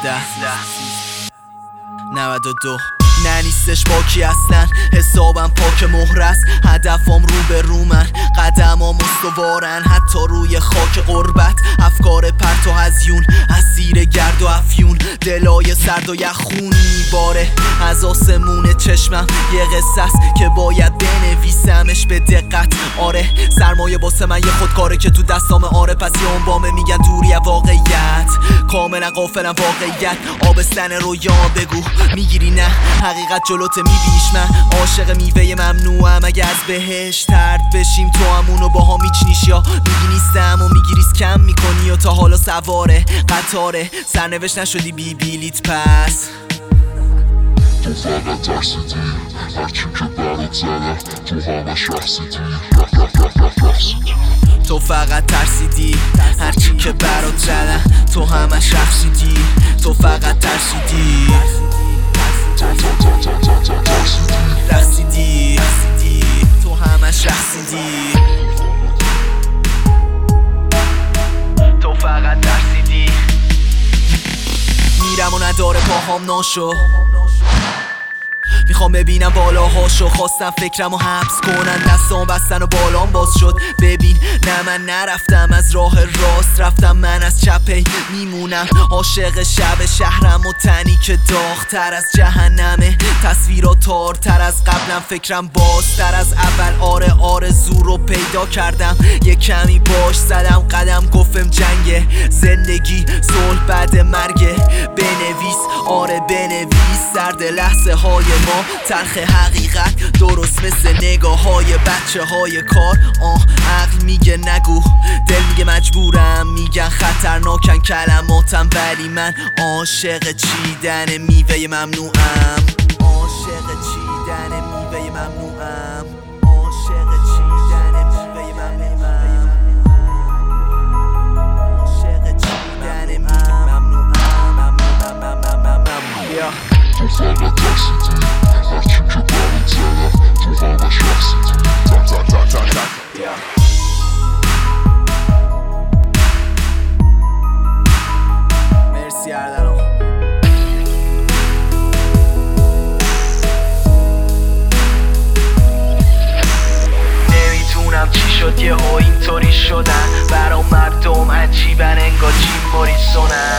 92 نه نیستش باکی اصلا، حسابم پاک مهرست، هدفم رو به رو من، قدمام استوارن حتی روی خاک غربت، افکار پرت و هزیون، اسیر گرد و افیون، دلای سرد و یخون میباره از آسمون چشمم، یه قصه است که باید بنویسمش به دقت. آره سرمایه واسه من یه خودکاره که تو دستام، آره پس یه عنوامه میگن دوری واقعیت، کاملا غافلم واقعیت، آبستن رویان بگو میگیری نه حقیقت جلوت میبینیش، من عاشق میوه ممنوعم، اگه از بهش ترد بشیم تو همونو با هم میچنیش، یا میگی نیستم و میگیریس کم میکنی و تا حالا سواره قطاره، سرنوشت نشدی بی بیلیت پس تو فقط ترسیدی هرچی که برات زدم تو همش رقصیدی تو فقط ترسیدی هرچی که برات زدم تو همش رقصیدی تو فقط ترسیدی رقصیدی تو همش رقصیدی تو فقط ترسیدی میرم و نداره پاهام ناشو، میخوام ببینم بالاهاشو، خواستم فکرم رو حبس کنن، دستام بستن و بالام باز شد، ببین نه من نرفتم از راه راست، رفتم من از چپی میمونم، عاشق شب شهرم و تنی که داغ‌تر از جهنمه، تصویرات تارتر از قبلم، فکرم بازتر از اول، آره آرزو رو پیدا کردم، یه کمی باش زدم قدم، گفتم جنگ زندگی صلح بعد مرگ، بنویس آره بنویس سرد لحظه های ما، تلخ حقیقت درست مثل نگاه های بچه های کار، عقل میگه نگو، دل میگه مجبورم، میگن خطرناکن کلماتم، ولی من عاشق چیدن میوه ممنوعم، عاشق چیدن میوه ممنوعم، عاشق چیدن میوه ممنوعم، عاشق چیدن میوه ممنوعم. تو فقط ترسیدی هرچی که برات زدم تو همش رقصیدی مرسی اردلان. نمیدونم چی شد یهو اینطوری شدن، برام مردم عجیبن انگار جیم موریسونن.